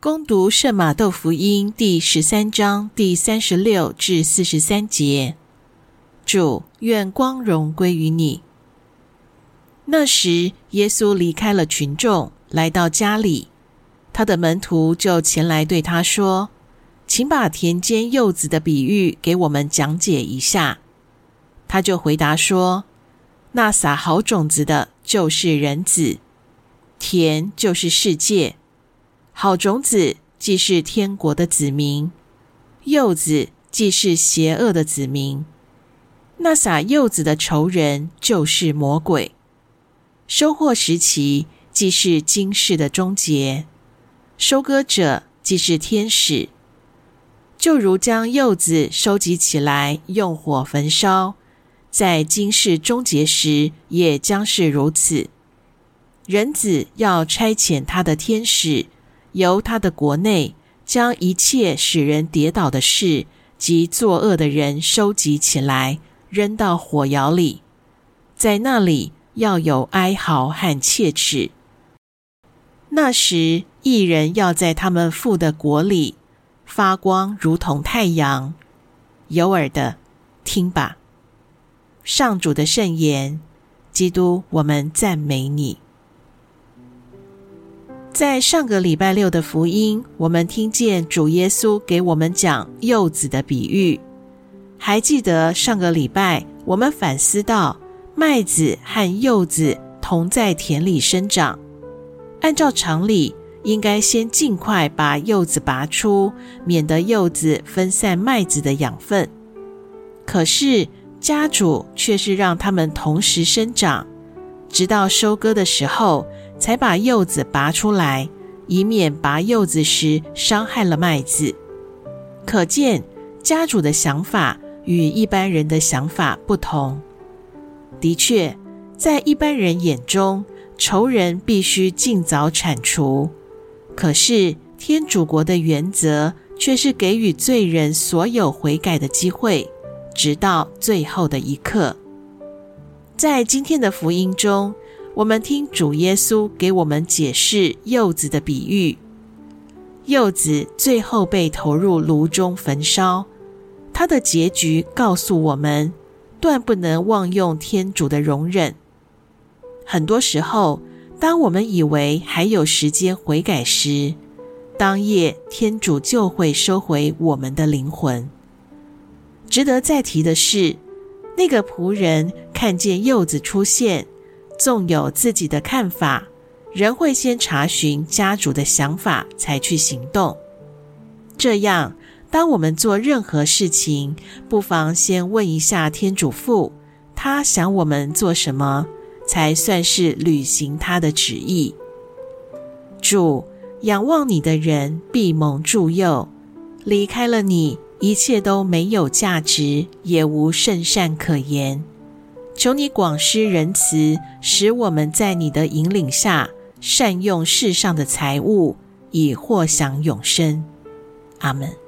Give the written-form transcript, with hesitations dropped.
恭读圣马窦福音第13章第36至43节。主，愿光荣归于你。那时，耶稣离开了群众，来到家里，他的门徒就前来对他说：“请把田间柚子的比喻给我们讲解一下。”他就回答说：“那撒好种子的就是人子，田就是世界。好种子既是天国的子民，柚子既是邪恶的子民。那撒柚子的仇人就是魔鬼。收获时期既是今世的终结，收割者既是天使。就如将柚子收集起来，用火焚烧，在今世终结时也将是如此。人子要差遣他的天使，由他的国内将一切使人跌倒的事及作恶的人收集起来，扔到火窑里，在那里要有哀嚎和切齿。那时，义人要在他们父的国里发光，如同太阳。有耳的，听吧。上主的圣言。基督，我们赞美你。在上个礼拜六的福音，我们听见主耶稣给我们讲柚子的比喻。还记得上个礼拜我们反思到，麦子和柚子同在田里生长，按照常理，应该先尽快把柚子拔出，免得柚子分散麦子的养分。可是家主却是让它们同时生长，直到收割的时候才把柚子拔出来，以免拔柚子时伤害了麦子。可见家主的想法与一般人的想法不同。的确，在一般人眼中，仇人必须尽早铲除。可是天主国的原则却是给予罪人所有悔改的机会，直到最后的一刻。在今天的福音中，我们听主耶稣给我们解释柚子的比喻。柚子最后被投入炉中焚烧，它的结局告诉我们，断不能妄用天主的容忍。很多时候，当我们以为还有时间悔改时，当夜天主就会收回我们的灵魂。值得再提的是，那个仆人看见柚子出现，纵有自己的看法，仍会先查询家主的想法才去行动。这样，当我们做任何事情，不妨先问一下天主父，他想我们做什么，才算是履行他的旨意。主，仰望你的人必蒙助佑，离开了你，一切都没有价值，也无圣善可言。求你广施仁慈，使我们在你的引领下，善用世上的财物，以获享永生。阿们。